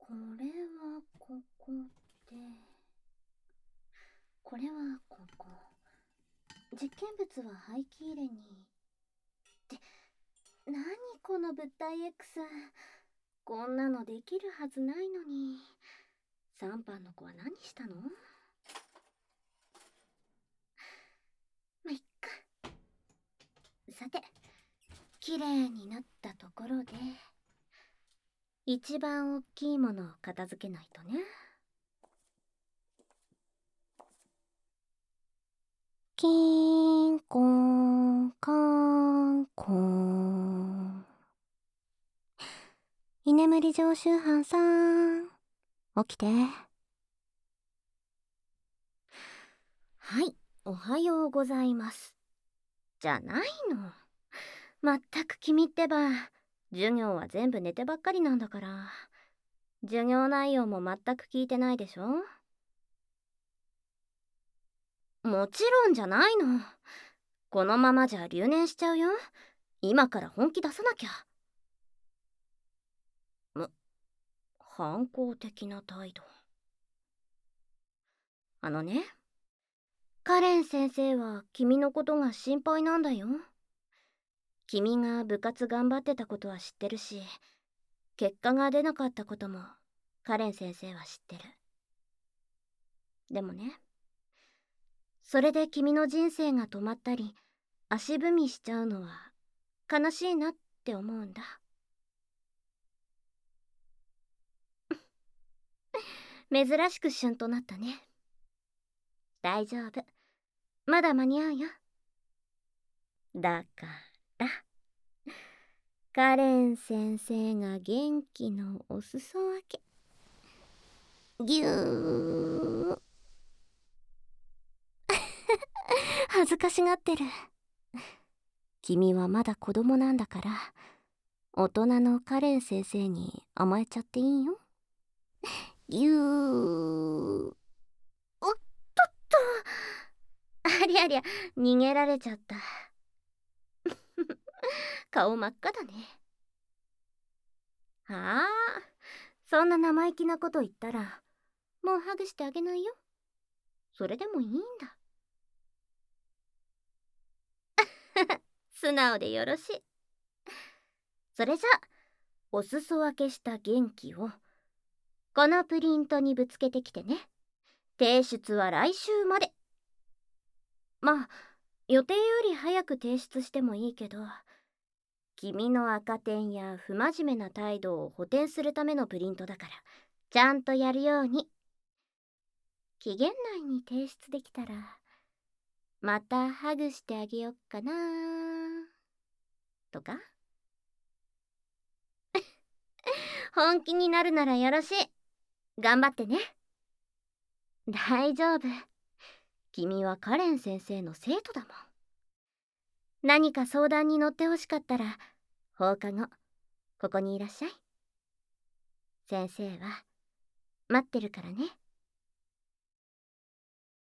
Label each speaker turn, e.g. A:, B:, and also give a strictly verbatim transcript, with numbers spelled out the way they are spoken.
A: これはここで、これはここ。実験物は廃棄入れに。って何この物体 X。 こんなのできるはずないのに。三班の子は何したの？まあ、いっか。さて、きれいになったところで一番大きいものを片付けないとね。キーンコーンカーンコーン。居眠り常習犯さん、起きて。はい、おはようございます。じゃないの。まったく君ってば、授業は全部寝てばっかりなんだから。授業内容も全く聞いてないでしょ？もちろんじゃないの。このままじゃ留年しちゃうよ。今から本気出さなきゃ。む、反抗的な態度。あのね、カレン先生は君のことが心配なんだよ。君が部活頑張ってたことは知ってるし、結果が出なかったこともカレン先生は知ってる。でもね、それで君の人生が止まったり足踏みしちゃうのは悲しいなって思うんだ。珍しく旬となったね。大丈夫、まだ間に合うよ。だからカレン先生が元気のお裾分け。ぎゅー恥ずかしがってる。君はまだ子供なんだから、大人のカレン先生に甘えちゃっていいよ。ぎゅー。おっとっと。ありゃりゃ、逃げられちゃった。顔真っ赤だね。はあ、そんな生意気なこと言ったらもうハグしてあげないよ。それでもいいんだ。素直でよろしい。それじゃ、お裾分けした元気をこのプリントにぶつけてきてね。提出は来週まで。まあ、予定より早く提出してもいいけど、君の赤点や不真面目な態度を補填するためのプリントだから、ちゃんとやるように。期限内に提出できたらまたハグしてあげよっかなとか。本気になるならよろしい。頑張ってね。大丈夫、君はカレン先生の生徒だもん。何か相談に乗ってほしかったら放課後ここにいらっしゃい。先生は待ってるからね。